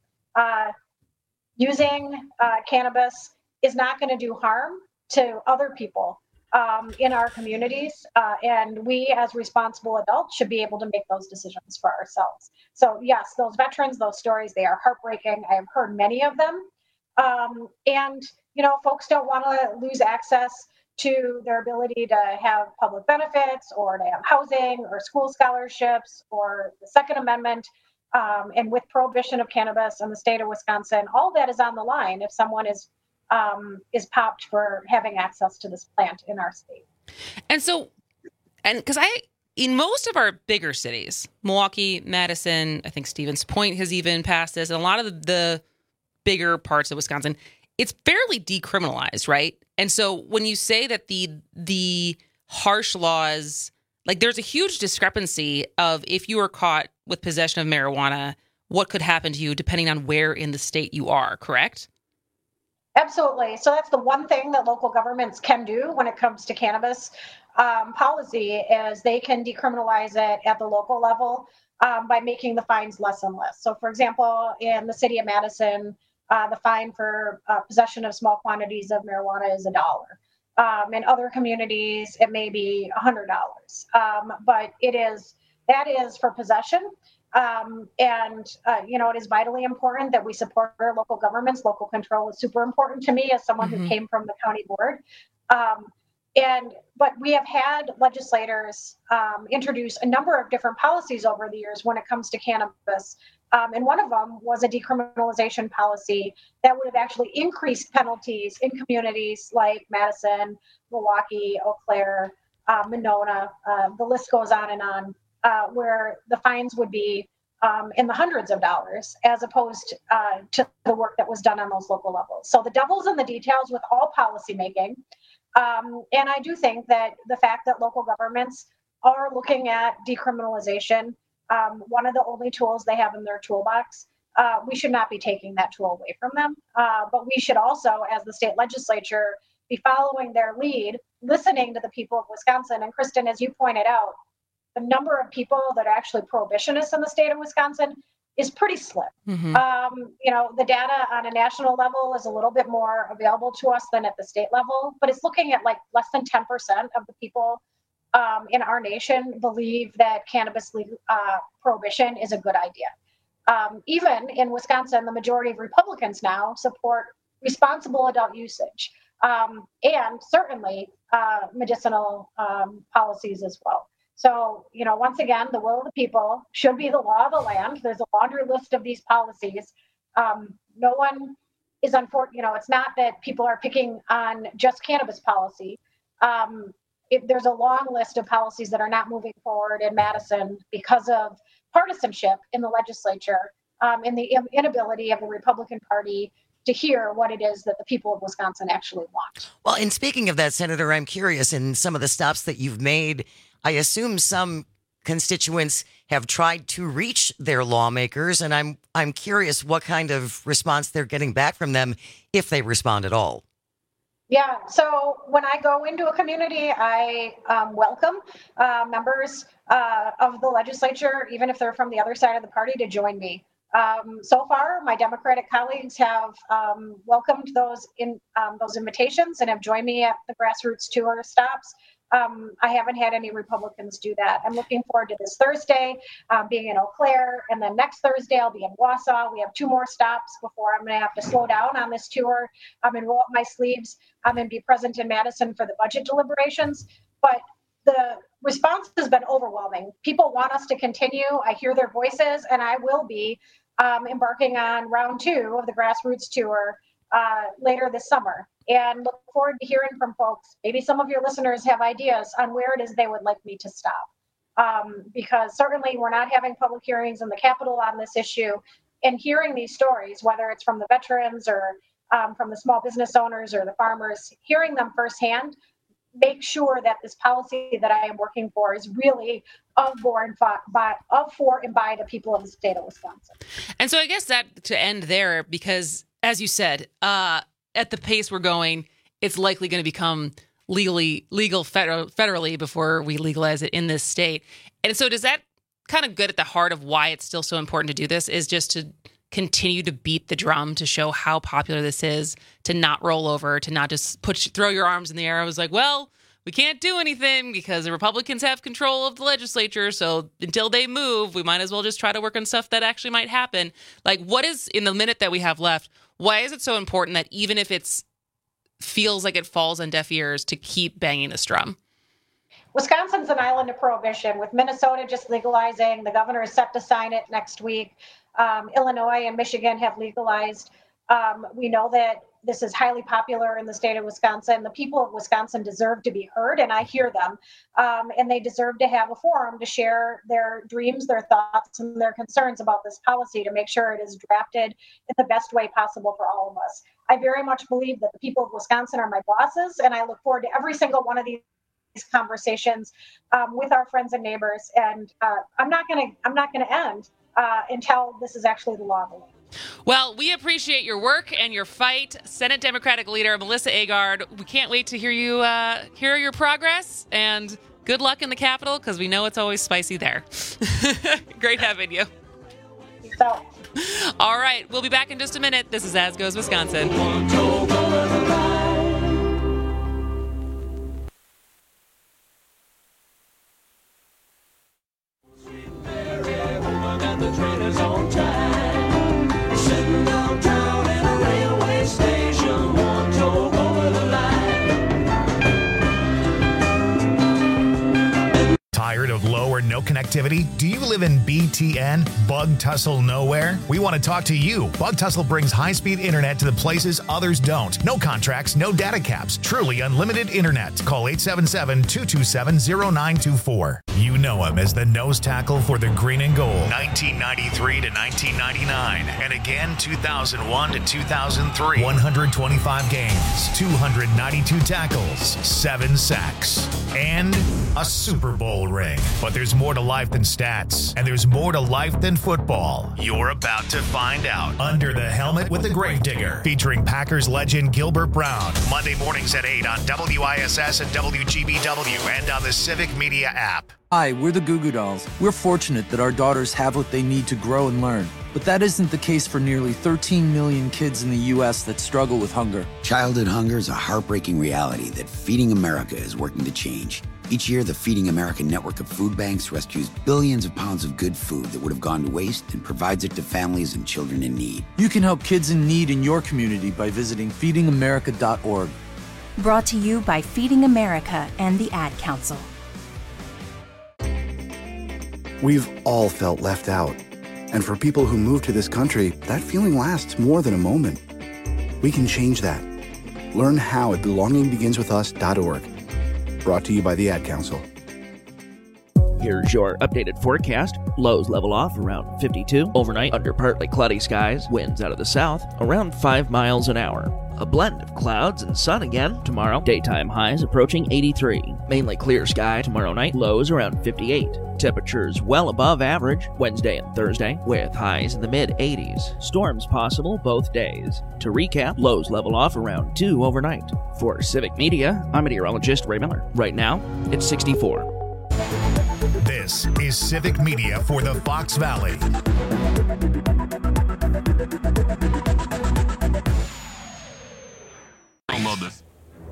Using cannabis is not going to do harm to other people in our communities. And we as responsible adults should be able to make those decisions for ourselves. So yes, those veterans, those stories, they are heartbreaking. I have heard many of them. And, folks don't want to lose access to their ability to have public benefits or to have housing or school scholarships or the Second Amendment. And with prohibition of cannabis in the state of Wisconsin, all that is on the line if someone is popped for having access to this plant in our state. And so, because in most of our bigger cities, Milwaukee, Madison, I think Stevens Point has even passed this, and a lot of the bigger parts of Wisconsin, it's fairly decriminalized, right? And so when you say that the harsh laws, like there's a huge discrepancy of if you are caught with possession of marijuana, what could happen to you depending on where in the state you are, correct? Absolutely. So that's the one thing that local governments can do when it comes to cannabis policy is they can decriminalize it at the local level by making the fines less and less. So for example, in the city of Madison, the fine for possession of small quantities of marijuana is $1. In other communities, it may be $100. But that is for possession. It is vitally important that we support our local governments. Local control is super important to me as someone who came from the county board. But we have had legislators introduce a number of different policies over the years when it comes to cannabis. And one of them was a decriminalization policy that would have actually increased penalties in communities like Madison, Milwaukee, Eau Claire, Monona. The list goes on and on. Where the fines would be in the hundreds of dollars as opposed to the work that was done on those local levels. So the devil's in the details with all policymaking. And I do think that the fact that local governments are looking at decriminalization, one of the only tools they have in their toolbox, we should not be taking that tool away from them. But we should also, as the state legislature, be following their lead, listening to the people of Wisconsin. And Kristen, as you pointed out, the number of people that are actually prohibitionists in the state of Wisconsin is pretty slim. Mm-hmm. The data on a national level is a little bit more available to us than at the state level, but it's looking at like less than 10% of the people in our nation believe that cannabis prohibition is a good idea. Even in Wisconsin, the majority of Republicans now support responsible adult usage and certainly medicinal policies as well. So, once again, the will of the people should be the law of the land. There's a laundry list of these policies. No one is unfortunate. It's not that people are picking on just cannabis policy. There's a long list of policies that are not moving forward in Madison because of partisanship in the legislature and the inability of the Republican Party to hear what it is that the people of Wisconsin actually want. Well, and speaking of that, Senator, I'm curious in some of the stops that you've made I assume some constituents have tried to reach their lawmakers, and I'm curious what kind of response they're getting back from them, if they respond at all. Yeah, so when I go into a community, I welcome members of the legislature, even if they're from the other side of the party, to join me. So far, my Democratic colleagues have welcomed those invitations and have joined me at the grassroots tour stops. I haven't had any Republicans do that. I'm looking forward to this Thursday being in Eau Claire, and then next Thursday I'll be in Wausau. We have 2 more stops before I'm going to have to slow down on this tour and roll up my sleeves and be present in Madison for the budget deliberations. But the response has been overwhelming. People want us to continue. I hear their voices, and I will be embarking on round 2 of the grassroots tour later this summer, and look forward to hearing from folks. Maybe some of your listeners have ideas on where it is they would like me to stop, because certainly we're not having public hearings in the Capitol on this issue, and hearing these stories, whether it's from the veterans or from the small business owners or the farmers, hearing them firsthand, make sure that this policy that I am working for is really of for and by the people of the state of Wisconsin. And so I guess that to end there, because as you said, at the pace we're going, it's likely going to become legal federally before we legalize it in this state. And so does that kind of get at the heart of why it's still so important to do this, is just to continue to beat the drum, to show how popular this is, to not roll over, to not just throw your arms in the air. I was like, well, we can't do anything because the Republicans have control of the legislature. So until they move, we might as well just try to work on stuff that actually might happen. Like, what is, in the minute that we have left, why is it so important that even if it feels like it falls on deaf ears, to keep banging this drum? Wisconsin's an island of prohibition, with Minnesota just legalizing. The governor is set to sign it next week. Illinois and Michigan have legalized. We know that this is highly popular in the state of Wisconsin. The people of Wisconsin deserve to be heard, and I hear them. And they deserve to have a forum to share their dreams, their thoughts, and their concerns about this policy, to make sure it is drafted in the best way possible for all of us. I very much believe that the people of Wisconsin are my bosses, and I look forward to every single one of these conversations with our friends and neighbors. And I'm not going to end until this is actually the law of the land. Well, we appreciate your work and your fight. Senate Democratic Leader Melissa Agard, we can't wait to hear your progress, and good luck in the Capitol, because we know it's always spicy there. Great having you. So. All right, we'll be back in just a minute. This is As Goes Wisconsin. Tired of low or no connectivity? Do you live in BTN, Bug Tussle Nowhere? We want to talk to you. Bug Tussle brings high-speed internet to the places others don't. No contracts, no data caps. Truly unlimited internet. Call 877-227-0924. You know him as the nose tackle for the Green and Gold. 1993 to 1999. And again, 2001 to 2003. 125 games, 292 tackles, 7 sacks, and a Super Bowl ring. But there's more to life than stats, and there's more to life than football. You're about to find out. Under the Helmet with the Gravedigger, featuring Packers legend Gilbert Brown. Monday mornings at 8 on WISS and WGBW, and on the Civic Media app. Hi, we're the Goo Goo Dolls. We're fortunate that our daughters have what they need to grow and learn. But that isn't the case for nearly 13 million kids in the U.S. that struggle with hunger. Childhood hunger is a heartbreaking reality that Feeding America is working to change. Each year, the Feeding America network of food banks rescues billions of pounds of good food that would have gone to waste and provides it to families and children in need. You can help kids in need in your community by visiting feedingamerica.org. Brought to you by Feeding America and the Ad Council. We've all felt left out. And for people who move to this country, that feeling lasts more than a moment. We can change that. Learn how at belongingbeginswithus.org. Brought to you by the Ad Council. Here's your updated forecast. Lows level off around 52. Overnight, under partly cloudy skies. Winds out of the south around 5 miles an hour. A A blend of clouds and sun again tomorrow. Daytime highs approaching 83. Mainly clear sky tomorrow night. Lows around 58. Temperatures well above average Wednesday and Thursday, with highs in the mid-80s. Storms possible both days. To recap, lows level off around 2 overnight. For Civic Media, I'm meteorologist Ray Miller. Right now, it's 64. This is Civic Media for the Fox Valley. I love this.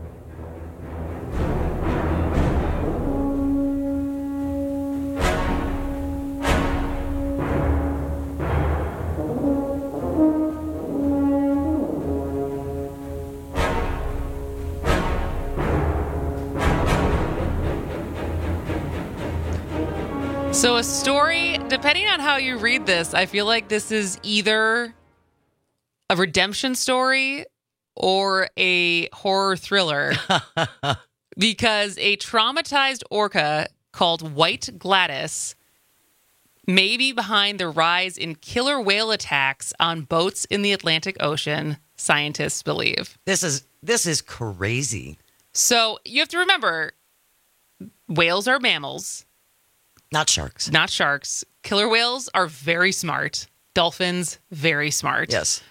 So a story, depending on how you read this, I feel like this is either a redemption story or a horror thriller. Because a traumatized orca called White Gladys may be behind the rise in killer whale attacks on boats in the Atlantic Ocean, scientists believe. This is crazy. So you have to remember, whales are mammals. Not sharks. Not sharks. Killer whales are very smart. Dolphins, very smart. Yes.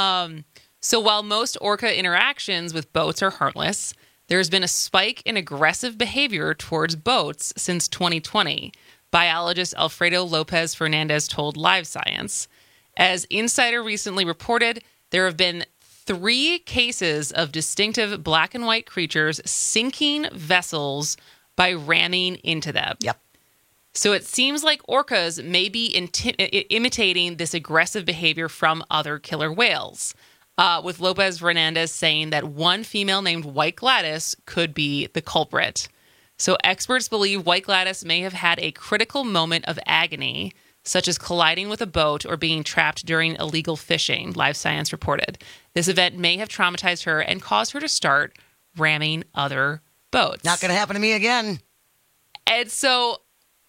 So while most orca interactions with boats are harmless, there's been a spike in aggressive behavior towards boats since 2020, biologist Alfredo Lopez Fernandez told Live Science. As Insider recently reported, there have been 3 cases of distinctive black and white creatures sinking vessels by ramming into them. Yep. So it seems like orcas may be imitating this aggressive behavior from other killer whales, with Lopez Fernandez saying that one female named White Gladys could be the culprit. So experts believe White Gladys may have had a critical moment of agony, such as colliding with a boat or being trapped during illegal fishing, Live Science reported. This event may have traumatized her and caused her to start ramming other boats. Not going to happen to me again. And so...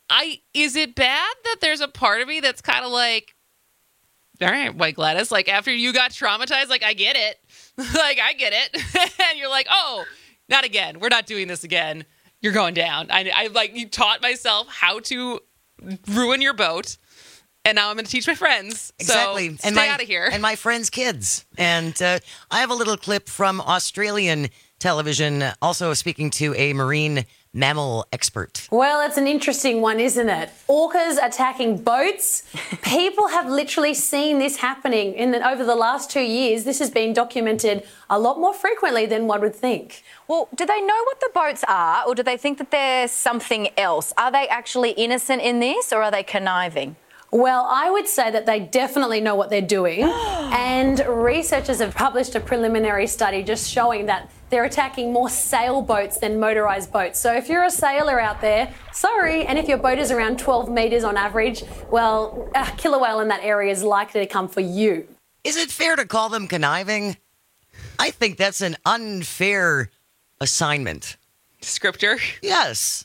is it bad that there's a part of me that's kind of like, all right, White Gladys, like after you got traumatized, like I get it. Like I get it. And you're like, oh, not again. We're not doing this again. You're going down. I like you taught myself how to ruin your boat. And now I'm going to teach my friends. Exactly. So stay out of here. And my friends' kids. And I have a little clip from Australian television, also speaking to a marine mammal expert. Well, it's an interesting one, isn't it? Orcas attacking boats. People have literally seen this happening over the last 2 years. This has been documented a lot more frequently than one would think. Well, do they know what the boats are, or do they think that there's something else? Are they actually innocent in this, or are they conniving? Well, I would say that they definitely know what they're doing. And researchers have published a preliminary study just showing that they're attacking more sailboats than motorised boats. So if you're a sailor out there, sorry, and if your boat is around 12 metres on average, well, a killer whale in that area is likely to come for you. Is it fair to call them conniving? I think that's an unfair assignment. Descriptor? Yes.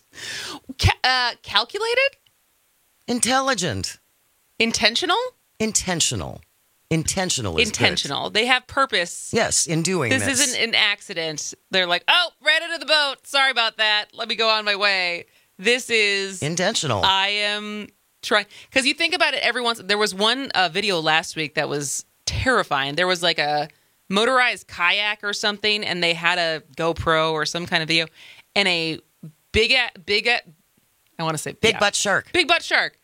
Calculated? Intelligent. Intentional? Intentional. Intentional is intentional. Good. They have purpose. Yes, in doing this. This isn't an accident. They're like, oh, ran into the boat. Sorry about that. Let me go on my way. This is intentional. I am trying. Because you think about it every once. There was one video last week that was terrifying. There was like a motorized kayak or something, and they had a GoPro or some kind of video, and a big I want to say big butt shark. Big butt shark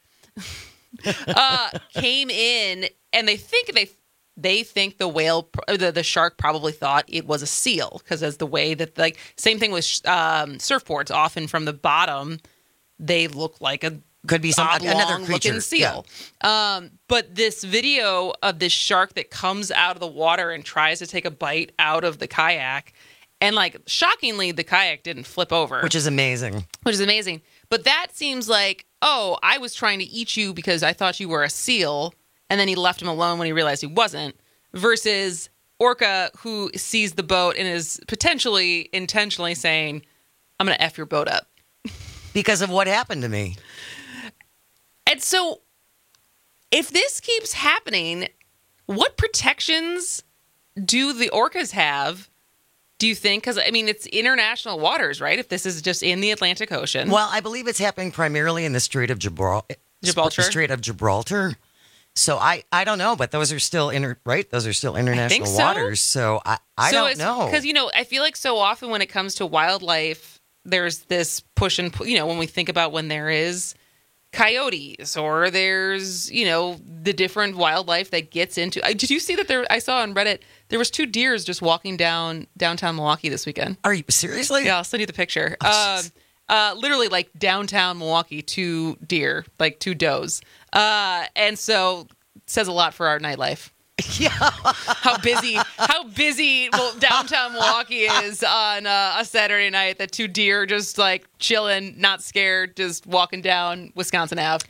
came in, and they think the whale, the shark probably thought it was a seal, because as the way that, like, same thing with surfboards, often from the they look like a could be another creature. Looking seal. Yeah. But this video of this shark that comes out of the water and tries to take a bite out of the kayak, and like shockingly, the kayak didn't flip over, which is amazing. But that seems like, oh, I was trying to eat you because I thought you were a seal, and then he left him alone when he realized he wasn't. Versus orca, who sees the boat and is potentially intentionally saying, "I'm going to F your boat up." Because of what happened to me. And so, if this keeps happening, what protections do the orcas have? Do you think? Because, I mean, it's international waters, right? If this is just in the Atlantic Ocean. Well, I believe it's happening primarily in the Strait of Gibraltar. Strait of Gibraltar. So I don't know, but those are still right? Those are still international waters. So I don't know. Because, I feel like so often when it comes to wildlife, there's this push and pull, when we think about when there is coyotes or there's, the different wildlife that gets into. Did you see that I saw on Reddit, there was 2 deers just walking downtown Milwaukee this weekend. Are you seriously? Yeah, I'll send you the picture. Literally like downtown Milwaukee, 2 deer, like 2 does. And so it says a lot for our nightlife. Yeah. How busy downtown Milwaukee is on a Saturday night that 2 deer just like chilling, not scared, just walking down Wisconsin Ave.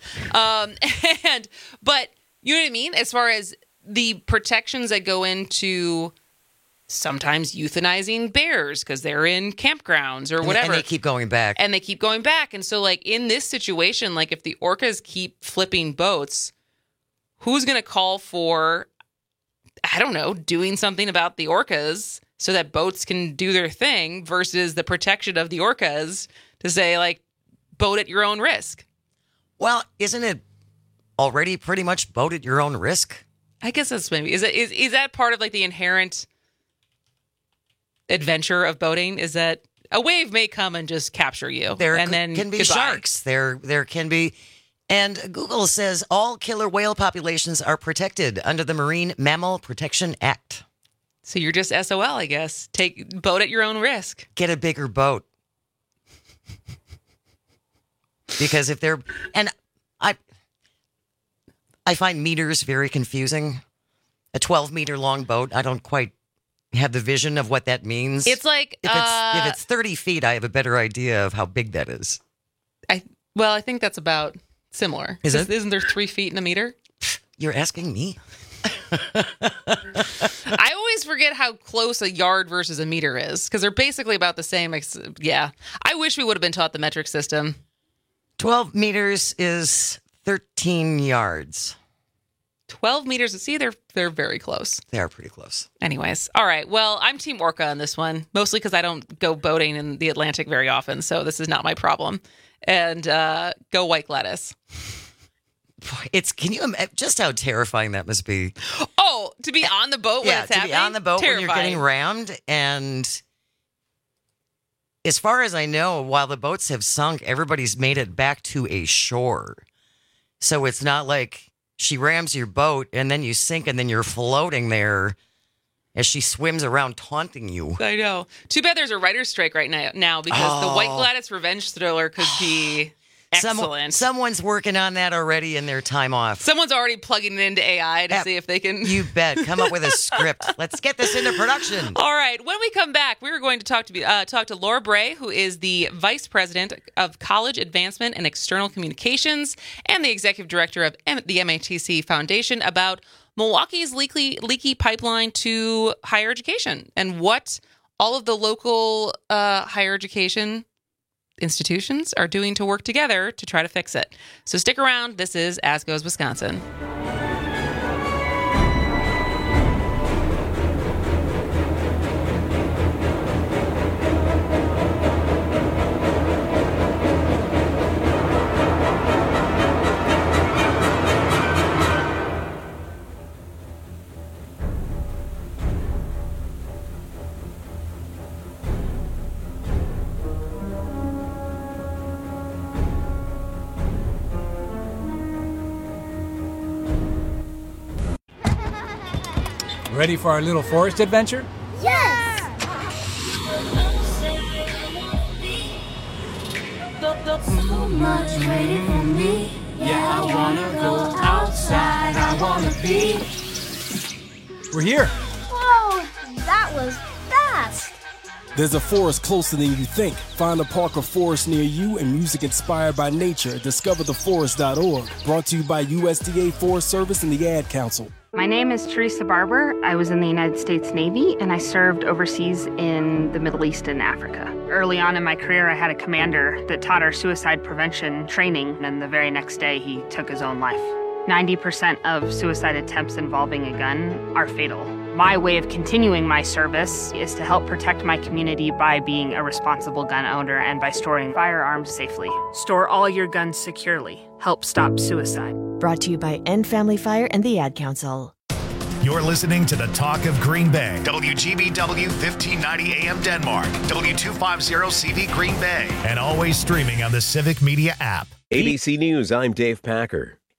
But you know what I mean? As far as the protections that go into sometimes euthanizing bears because they're in campgrounds or whatever. And they keep going back. And so like in this situation, like if the orcas keep flipping boats, who's going to call for, I don't know, doing something about the orcas so that boats can do their thing versus the protection of the orcas to say, like, boat at your own risk? Well, isn't it already pretty much boat at your own risk? I guess that's maybe. Is that part of, like, the inherent adventure of boating? Is that a wave may come and just capture you? Then can be sharks. There can be... And Google says all killer whale populations are protected under the Marine Mammal Protection Act. So you're just SOL, I guess. Boat at your own risk. Get a bigger boat. Because if they're... And I find meters very confusing. A 12-meter long boat, I don't quite have the vision of what that means. It's like... If it's 30 feet, I have a better idea of how big that is. I think that's about... similar. Isn't there 3 feet in a meter? You're asking me? I always forget how close a yard versus a meter is because they're basically about the same. Yeah. I wish we would have been taught the metric system. 12 meters is 13 yards. 12 meters. See, they're very close. They are pretty close. Anyways. All right. Well, I'm Team Orca on this one, mostly because I don't go boating in the Atlantic very often. So this is not my problem. And go White Gladys. Can you imagine just how terrifying that must be? Oh, to be on the boat when it's happening? To be on the boat terrifying. When you're getting rammed. And as far as I know, while the boats have sunk, everybody's made it back to a shore. So it's not like she rams your boat and then you sink and then you're floating there as she swims around taunting you. I know. Too bad there's a writer's strike right now because the White Gladys revenge thriller could be excellent. Someone's working on that already in their time off. Someone's already plugging it into AI to see if they can... You bet. Come up with a script. Let's get this into production. All right. When we come back, we are going to talk to Laura Bray, who is the Vice President of College Advancement and External Communications and the Executive Director of the MATC Foundation, about Milwaukee's leaky pipeline to higher education and what all of the local higher education institutions are doing to work together to try to fix it. So stick around. This is As Goes Wisconsin. Ready for our little forest adventure? Yes! So much waiting for me. Yeah, I wanna go outside. I wanna be. We're here. Whoa, that was fast. There's a forest closer than you think. Find a park or forest near you and music inspired by nature at discovertheforest.org. Brought to you by USDA Forest Service and the Ad Council. My name is Teresa Barber. I was in the United States Navy, and I served overseas in the Middle East and Africa. Early on in my career, I had a commander that taught our suicide prevention training, and the very next day, he took his own life. 90% of suicide attempts involving a gun are fatal. My way of continuing my service is to help protect my community by being a responsible gun owner and by storing firearms safely. Store all your guns securely. Help stop suicide. Brought to you by End Family Fire and the Ad Council. You're listening to the Talk of Green Bay. WGBW 1590 AM Denmark. W250 CV Green Bay. And always streaming on the Civic Media app. ABC News, I'm Dave Packer.